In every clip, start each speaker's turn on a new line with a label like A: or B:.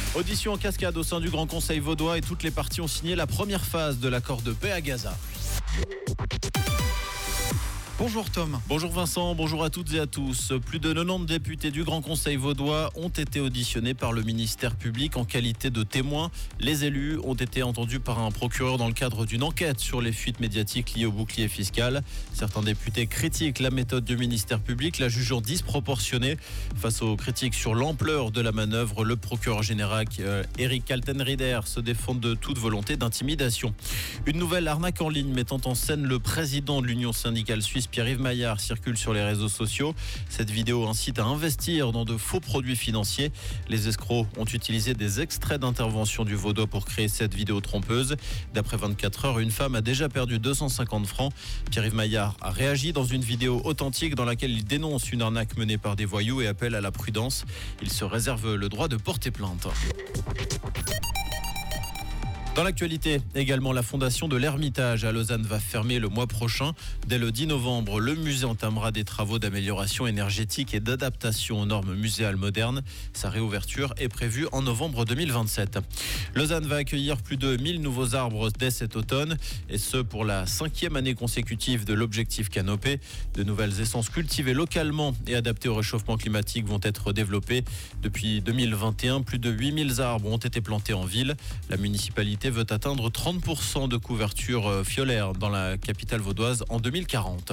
A: Audition en cascade au sein du Grand Conseil vaudois et toutes les parties ont signé la première phase de l'accord de paix à Gaza.
B: Bonjour Tom.
A: Bonjour Vincent, bonjour à toutes et à tous. Plus de 90 députés du Grand Conseil vaudois ont été auditionnés par le ministère public en qualité de témoins. Les élus ont été entendus par un procureur dans le cadre d'une enquête sur les fuites médiatiques liées au bouclier fiscal. Certains députés critiquent la méthode du ministère public, la jugeant disproportionnée. Face aux critiques sur l'ampleur de la manœuvre, le procureur général Eric Altenrieder se défend de toute volonté d'intimidation. Une nouvelle arnaque en ligne mettant en scène le président de l'Union syndicale suisse, Pierre-Yves Maillard, circule sur les réseaux sociaux. Cette vidéo incite à investir dans de faux produits financiers. Les escrocs ont utilisé des extraits d'intervention du Vaudois pour créer cette vidéo trompeuse. D'après 24 heures, une femme a déjà perdu 250 francs. Pierre-Yves Maillard a réagi dans une vidéo authentique dans laquelle il dénonce une arnaque menée par des voyous et appelle à la prudence. Il se réserve le droit de porter plainte. Dans l'actualité, également, la fondation de l'Ermitage à Lausanne va fermer le mois prochain. Dès le 10 novembre, le musée entamera des travaux d'amélioration énergétique et d'adaptation aux normes muséales modernes. Sa réouverture est prévue en novembre 2027. Lausanne va accueillir plus de 1000 nouveaux arbres dès cet automne, et ce pour la 5e année consécutive de l'objectif Canopée. De nouvelles essences cultivées localement et adaptées au réchauffement climatique vont être développées. Depuis 2021, plus de 8000 arbres ont été plantés en ville. La municipalité veut atteindre 30% de couverture fiolaire dans la capitale vaudoise en 2040.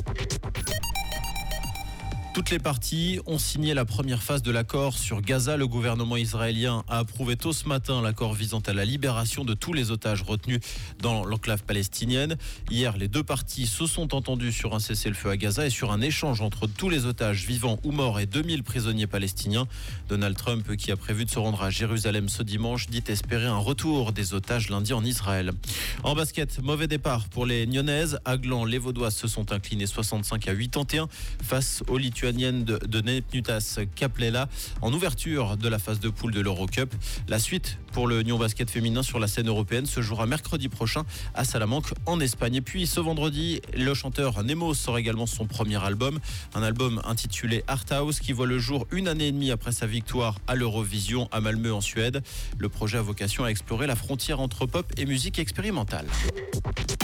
A: Toutes les parties ont signé la première phase de l'accord sur Gaza. Le gouvernement israélien a approuvé tôt ce matin l'accord visant à la libération de tous les otages retenus dans l'enclave palestinienne. Hier, les deux parties se sont entendues sur un cessez-le-feu à Gaza et sur un échange entre tous les otages vivants ou morts et 2000 prisonniers palestiniens. Donald Trump, qui a prévu de se rendre à Jérusalem ce dimanche, dit espérer un retour des otages lundi en Israël. En basket, mauvais départ pour les Nyonnaises. À Gland, les Vaudois se sont inclinés 65-81 face aux Lituaniennes de Nepnutas Kaplela en ouverture de la phase de poule de l'Eurocup. La suite pour le Nyon Basket féminin sur la scène européenne se jouera mercredi prochain à Salamanque en Espagne. Et puis ce vendredi, le chanteur Nemo sort également son premier album, un album intitulé Art House qui voit le jour une année et demie après sa victoire à l'Eurovision à Malmö en Suède. Le projet a vocation à explorer la frontière entre pop et musique expérimentale.